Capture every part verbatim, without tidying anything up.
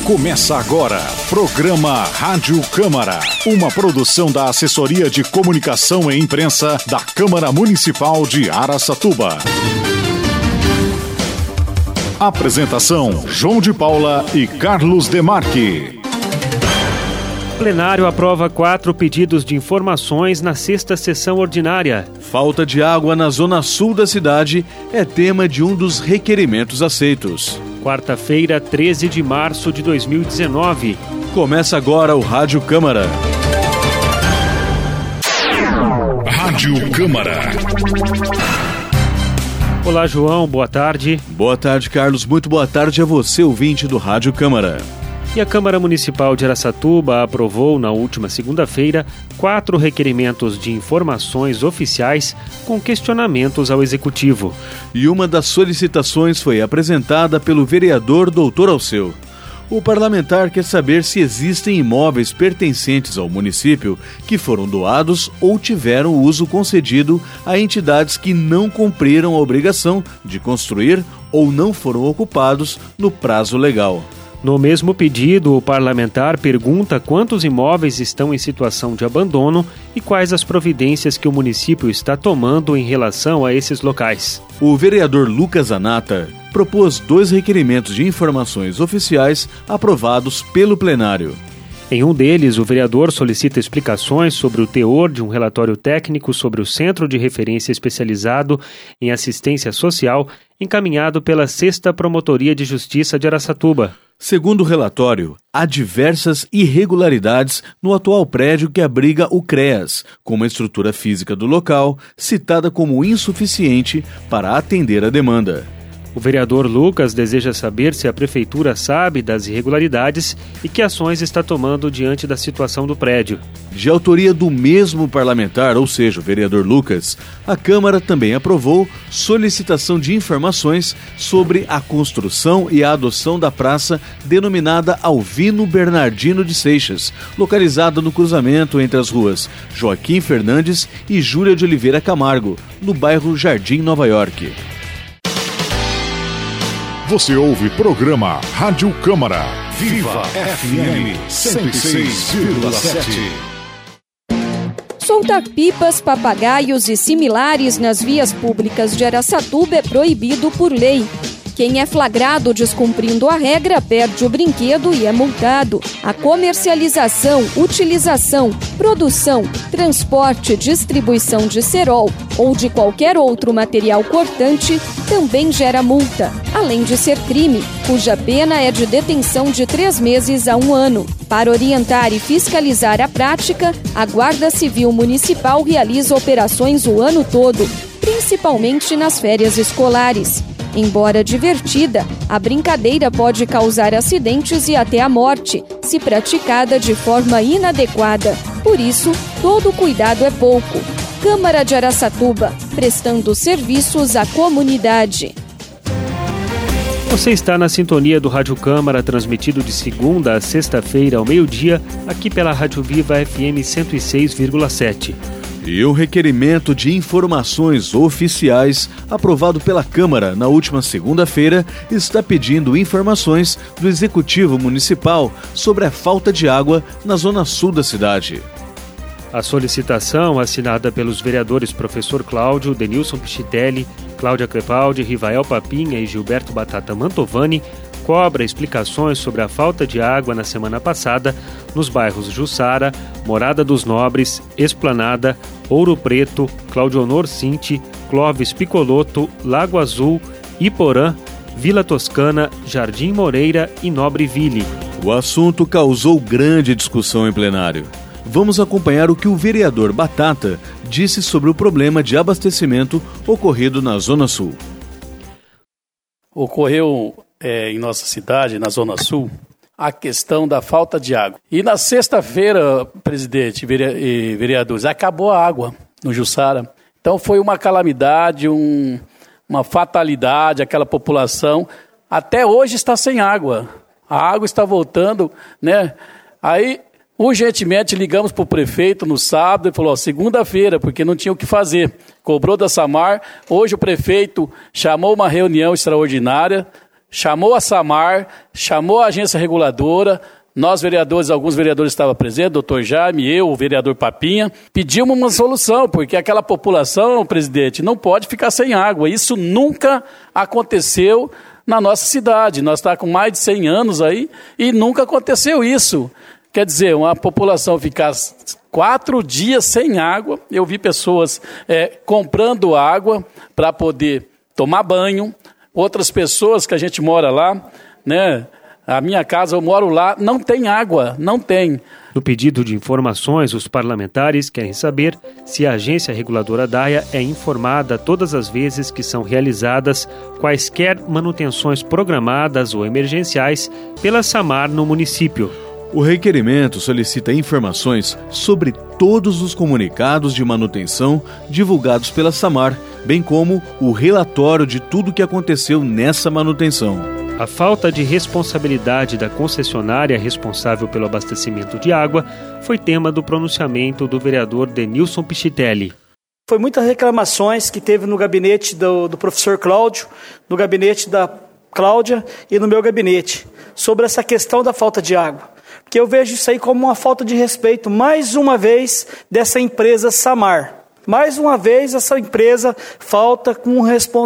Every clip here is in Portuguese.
Começa agora, programa Rádio Câmara, uma produção da Assessoria de Comunicação e Imprensa da Câmara Municipal de Araçatuba. Apresentação, João de Paula e Carlos Demarque. Plenário aprova quatro pedidos de informações na sexta sessão ordinária. Falta de água na zona sul da cidade é tema de um dos requerimentos aceitos. Quarta-feira, treze de março de dois mil e dezenove. Começa agora o Rádio Câmara. Rádio Câmara. Olá, João, boa tarde. Boa tarde, Carlos. Muito boa tarde a você, ouvinte do Rádio Câmara. E a Câmara Municipal de Araçatuba aprovou na última segunda-feira quatro requerimentos de informações oficiais com questionamentos ao Executivo. E uma das solicitações foi apresentada pelo vereador doutor Alceu. O parlamentar quer saber se existem imóveis pertencentes ao município que foram doados ou tiveram uso concedido a entidades que não cumpriram a obrigação de construir ou não foram ocupados no prazo legal. No mesmo pedido, o parlamentar pergunta quantos imóveis estão em situação de abandono e quais as providências que o município está tomando em relação a esses locais. O vereador Lucas Anata propôs dois requerimentos de informações oficiais aprovados pelo plenário. Em um deles, o vereador solicita explicações sobre o teor de um relatório técnico sobre o Centro de Referência Especializado em Assistência Social, encaminhado pela sexta Promotoria de Justiça de Araçatuba. Segundo o relatório, há diversas irregularidades no atual prédio que abriga o CREAS, como a estrutura física do local, citada como insuficiente para atender a demanda. O vereador Lucas deseja saber se a Prefeitura sabe das irregularidades e que ações está tomando diante da situação do prédio. De autoria do mesmo parlamentar, ou seja, o vereador Lucas, a Câmara também aprovou solicitação de informações sobre a construção e a adoção da praça denominada Alvino Bernardino de Seixas, localizada no cruzamento entre as ruas Joaquim Fernandes e Júlia de Oliveira Camargo, no bairro Jardim Nova York. Você ouve programa Rádio Câmara. Viva F M cento e seis vírgula sete. Soltar pipas, papagaios e similares nas vias públicas de Araçatuba é proibido por lei. Quem é flagrado descumprindo a regra perde o brinquedo e é multado. A comercialização, utilização, produção, transporte, distribuição de cerol ou de qualquer outro material cortante também gera multa, além de ser crime, cuja pena é de detenção de três meses a um ano. Para orientar e fiscalizar a prática, a Guarda Civil Municipal realiza operações o ano todo, principalmente nas férias escolares. Embora divertida, a brincadeira pode causar acidentes e até a morte, se praticada de forma inadequada. Por isso, todo cuidado é pouco. Câmara de Araçatuba, prestando serviços à comunidade. Você está na sintonia do Rádio Câmara, transmitido de segunda a sexta-feira ao meio-dia, aqui pela Rádio Viva F M cento e seis vírgula sete. E o requerimento de informações oficiais, aprovado pela Câmara na última segunda-feira, está pedindo informações do Executivo Municipal sobre a falta de água na zona sul da cidade. A solicitação, assinada pelos vereadores Professor Cláudio, Denilson Pichitelli, Cláudia Crepaldi, Rivael Papinha e Gilberto Batata Mantovani, cobra explicações sobre a falta de água na semana passada nos bairros Jussara, Morada dos Nobres, Esplanada, Ouro Preto, Claudionor Cinti, Clóvis Picoloto, Lago Azul, Iporã, Vila Toscana, Jardim Moreira e Nobreville. O assunto causou grande discussão em plenário. Vamos acompanhar o que o vereador Batata disse sobre o problema de abastecimento ocorrido na Zona Sul. Ocorreu é, em nossa cidade, na Zona Sul, a questão da falta de água. E na sexta-feira, presidente e vereadores, acabou a água no Jussara. Então foi uma calamidade, um, uma fatalidade, aquela população até hoje está sem água. A água está voltando, né? Aí, urgentemente, ligamos para o prefeito no sábado e falou, ó, segunda-feira, porque não tinha o que fazer. Cobrou da Samar. Hoje o prefeito chamou uma reunião extraordinária chamou a SAMAR, chamou a agência reguladora, nós vereadores, alguns vereadores estavam presentes, doutor Jaime, eu, o vereador Papinha, pedimos uma solução, porque aquela população, presidente, não pode ficar sem água. Isso nunca aconteceu na nossa cidade. Nós estamos com mais de cem anos aí e nunca aconteceu isso. Quer dizer, uma população ficar quatro dias sem água. Eu vi pessoas é, comprando água para poder tomar banho. Outras pessoas que a gente mora lá, né? A minha casa, eu moro lá, não tem água, não tem. No pedido de informações, os parlamentares querem saber se a agência reguladora DAIA é informada todas as vezes que são realizadas quaisquer manutenções programadas ou emergenciais pela SAMAR no município. O requerimento solicita informações sobre todos os comunicados de manutenção divulgados pela SAMAR, bem como o relatório de tudo o que aconteceu nessa manutenção. A falta de responsabilidade da concessionária responsável pelo abastecimento de água foi tema do pronunciamento do vereador Denilson Pichitelli. Foi muitas reclamações que teve no gabinete do, do professor Cláudio, no gabinete da Cláudia e no meu gabinete, sobre essa questão da falta de água. Porque eu vejo isso aí como uma falta de respeito, mais uma vez, dessa empresa SAMAR. Mais uma vez, essa empresa falta com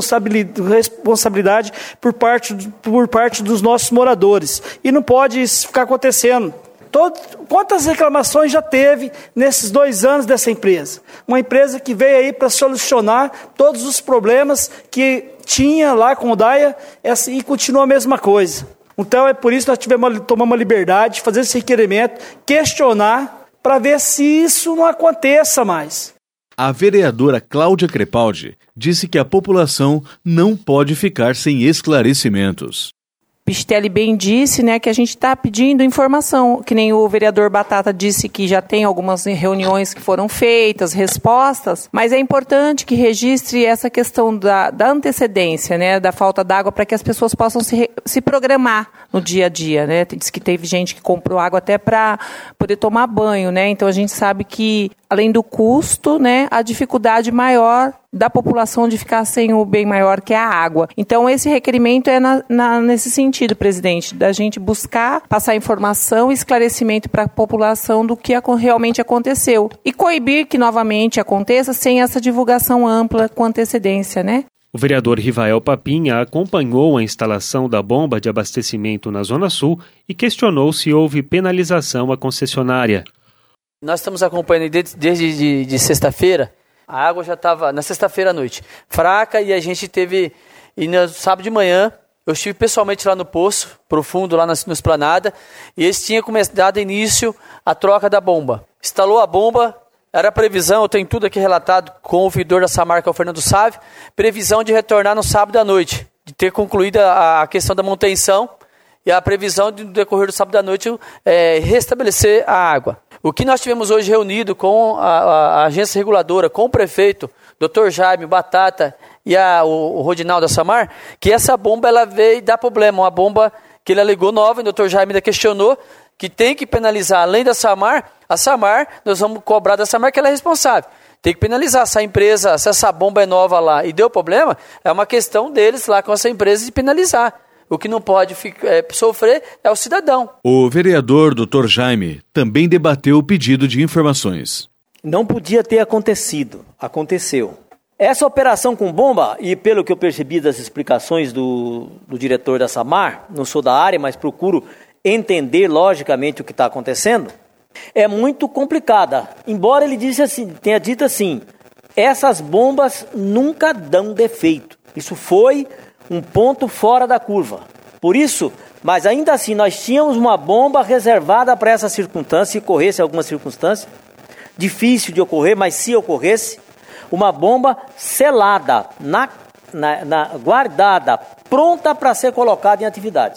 responsabilidade por parte, por parte dos nossos moradores. E não pode isso ficar acontecendo. Todo, quantas reclamações já teve nesses dois anos dessa empresa? Uma empresa que veio aí para solucionar todos os problemas que tinha lá com o DAIA e continua a mesma coisa. Então, é por isso que nós tivemos tomar uma liberdade de fazer esse requerimento, questionar, para ver se isso não aconteça mais. A vereadora Cláudia Crepaldi disse que a população não pode ficar sem esclarecimentos. Pichitelli bem disse, né, que a gente está pedindo informação, que nem o vereador Batata disse que já tem algumas reuniões que foram feitas, respostas, mas é importante que registre essa questão da, da antecedência, né, da falta d'água, para que as pessoas possam se, se programar no dia a dia, né. Diz que teve gente que comprou água até para poder tomar banho, né, então a gente sabe que, além do custo, né, a dificuldade maior da população de ficar sem o bem maior, que é a água. Então, esse requerimento é na, na, nesse sentido, presidente, da gente buscar passar informação e esclarecimento para a população do que realmente aconteceu. E coibir que novamente aconteça sem essa divulgação ampla com antecedência, né? O vereador Rivael Papinha acompanhou a instalação da bomba de abastecimento na Zona Sul e questionou se houve penalização à concessionária. Nós estamos acompanhando desde, desde de, de sexta-feira. A água já estava, na sexta-feira à noite, fraca, e a gente teve, e no sábado de manhã, eu estive pessoalmente lá no poço, profundo, lá na, no Esplanada, e eles tinham começado início a troca da bomba. Instalou a bomba, era previsão, eu tenho tudo aqui relatado com o ouvidor da SAMAR, que é o Fernando Sávio, previsão de retornar no sábado à noite, de ter concluído a, a questão da manutenção, e a previsão de, no decorrer do sábado à noite, é, restabelecer a água. O que nós tivemos hoje reunido com a, a, a agência reguladora, com o prefeito, doutor Jaime, Batata e a, o, o Rodinaldo da SAMAR, que essa bomba ela veio dar problema, uma bomba que ele alegou nova, e o doutor Jaime ainda questionou, que tem que penalizar, além da SAMAR, a SAMAR, nós vamos cobrar da SAMAR que ela é responsável. Tem que penalizar, se a empresa, se essa bomba é nova lá e deu problema, é uma questão deles lá com essa empresa de penalizar. O que não pode ficar, é, sofrer é o cidadão. O vereador doutor Jaime também debateu o pedido de informações. Não podia ter acontecido. Aconteceu. Essa operação com bomba, e pelo que eu percebi das explicações do, do diretor da SAMAR, não sou da área, mas procuro entender logicamente o que está acontecendo, é muito complicada. Embora ele disse assim, tenha dito assim, essas bombas nunca dão defeito. Isso foi um ponto fora da curva. Por isso, mas ainda assim, nós tínhamos uma bomba reservada para essa circunstância, se ocorresse alguma circunstância, difícil de ocorrer, mas se ocorresse, uma bomba selada, na, na, na, guardada, pronta para ser colocada em atividade,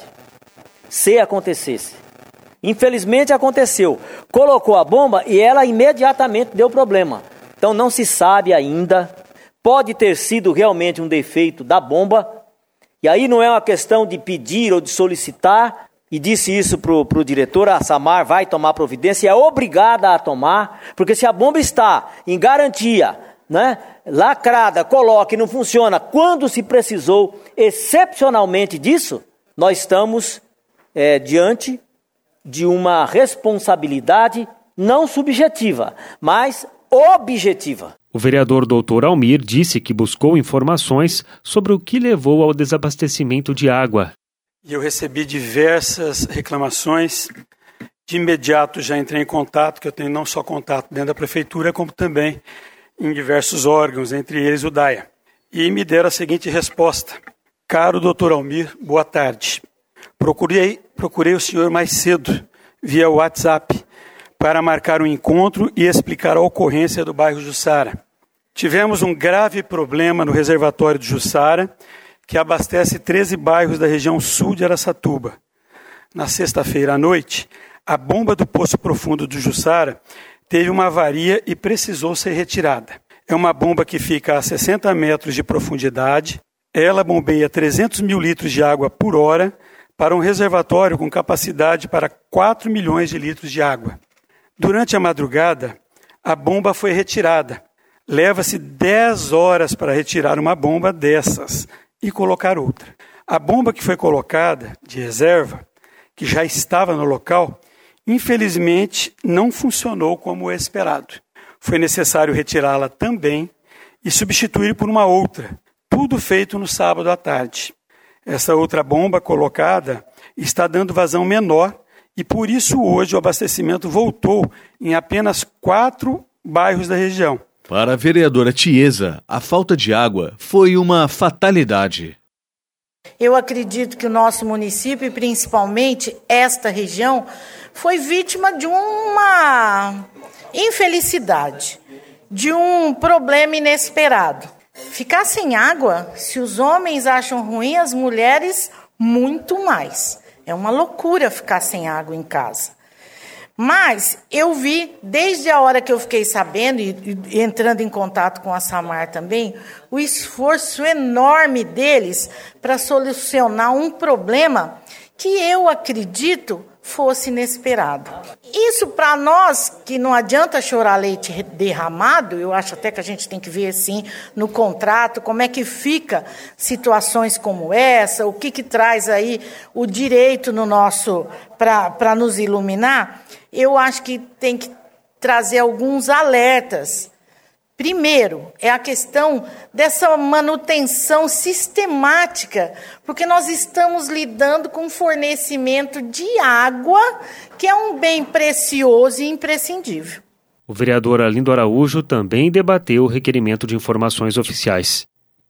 se acontecesse. Infelizmente aconteceu. Colocou a bomba e ela imediatamente deu problema. Então não se sabe ainda, pode ter sido realmente um defeito da bomba. E aí não é uma questão de pedir ou de solicitar, e disse isso para o diretor, a SAMAR vai tomar providência, é obrigada a tomar, porque se a bomba está em garantia, né, lacrada, coloca e não funciona, quando se precisou excepcionalmente disso, nós estamos é, diante de uma responsabilidade não subjetiva, mas objetiva. O vereador doutor Almir disse que buscou informações sobre o que levou ao desabastecimento de água. Eu recebi diversas reclamações. De imediato já entrei em contato, que eu tenho não só contato dentro da prefeitura, como também em diversos órgãos, entre eles o DAIA. E me deram a seguinte resposta. Caro doutor Almir, boa tarde. Procurei, procurei o senhor mais cedo, via WhatsApp, para marcar um encontro e explicar a ocorrência do bairro Jussara. Tivemos um grave problema no reservatório de Jussara, que abastece treze bairros da região sul de Araçatuba. Na sexta-feira à noite, a bomba do Poço Profundo do Jussara teve uma avaria e precisou ser retirada. É uma bomba que fica a sessenta metros de profundidade. Ela bombeia trezentos mil litros de água por hora para um reservatório com capacidade para quatro milhões de litros de água. Durante a madrugada, a bomba foi retirada. Leva-se dez horas para retirar uma bomba dessas e colocar outra. A bomba que foi colocada, de reserva, que já estava no local, infelizmente não funcionou como esperado. Foi necessário retirá-la também e substituir por uma outra, tudo feito no sábado à tarde. Essa outra bomba colocada está dando vazão menor e por isso hoje o abastecimento voltou em apenas quatro bairros da região. Para a vereadora Tiesa, a falta de água foi uma fatalidade. Eu acredito que o nosso município, e principalmente esta região, foi vítima de uma infelicidade, de um problema inesperado. Ficar sem água, se os homens acham ruim, as mulheres muito mais. É uma loucura ficar sem água em casa. Mas eu vi, desde a hora que eu fiquei sabendo, e, e entrando em contato com a Samar também, o esforço enorme deles para solucionar um problema que eu acredito fosse inesperado. Isso para nós, que não adianta chorar leite derramado, eu acho até que a gente tem que ver assim no contrato, como é que fica situações como essa, o que que traz aí o direito no nosso, para nos iluminar, eu acho que tem que trazer alguns alertas. Primeiro, é a questão dessa manutenção sistemática, porque nós estamos lidando com fornecimento de água, que é um bem precioso e imprescindível. O vereador Arlindo Araújo também debateu o requerimento de informações oficiais.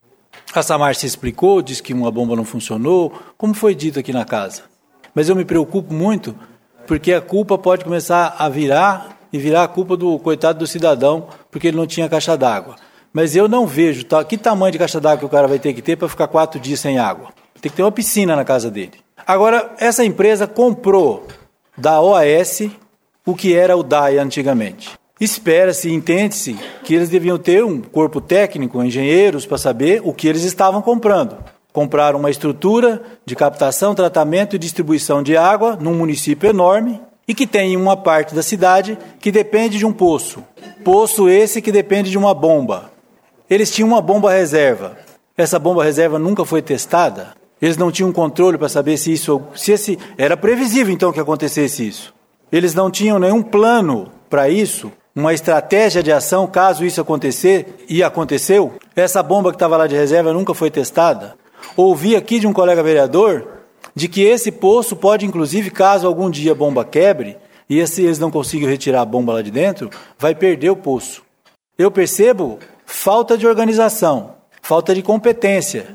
A Samar se explicou, disse que uma bomba não funcionou, como foi dito aqui na casa. Mas eu me preocupo muito, porque a culpa pode começar a virar... e virar a culpa do coitado do cidadão, porque ele não tinha caixa d'água. Mas eu não vejo tá, que tamanho de caixa d'água que o cara vai ter que ter para ficar quatro dias sem água. Tem que ter uma piscina na casa dele. Agora, essa empresa comprou da O A S o que era o DAIA antigamente. Espera-se, entende-se, que eles deviam ter um corpo técnico, engenheiros, para saber o que eles estavam comprando. Compraram uma estrutura de captação, tratamento e distribuição de água num município enorme, e que tem uma parte da cidade que depende de um poço. Poço esse que depende de uma bomba. Eles tinham uma bomba reserva. Essa bomba reserva nunca foi testada. Eles não tinham controle para saber se isso... se esse, era previsível, então, que acontecesse isso. Eles não tinham nenhum plano para isso, uma estratégia de ação caso isso acontecer, e aconteceu. Essa bomba que estava lá de reserva nunca foi testada. Ouvi aqui de um colega vereador... de que esse poço pode, inclusive, caso algum dia a bomba quebre, e se eles não conseguirem retirar a bomba lá de dentro, vai perder o poço. Eu percebo falta de organização, falta de competência.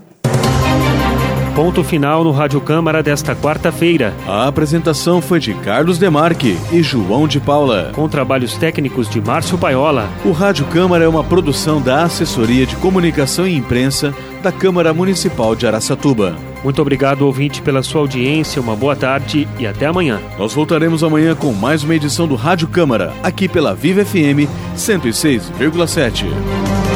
Ponto final no Rádio Câmara desta quarta-feira. A apresentação foi de Carlos Demarque e João de Paula. Com trabalhos técnicos de Márcio Paiola. O Rádio Câmara é uma produção da Assessoria de Comunicação e Imprensa da Câmara Municipal de Araçatuba. Muito obrigado, ouvinte, pela sua audiência, uma boa tarde e até amanhã. Nós voltaremos amanhã com mais uma edição do Rádio Câmara, aqui pela Viva F M cento e seis vírgula sete.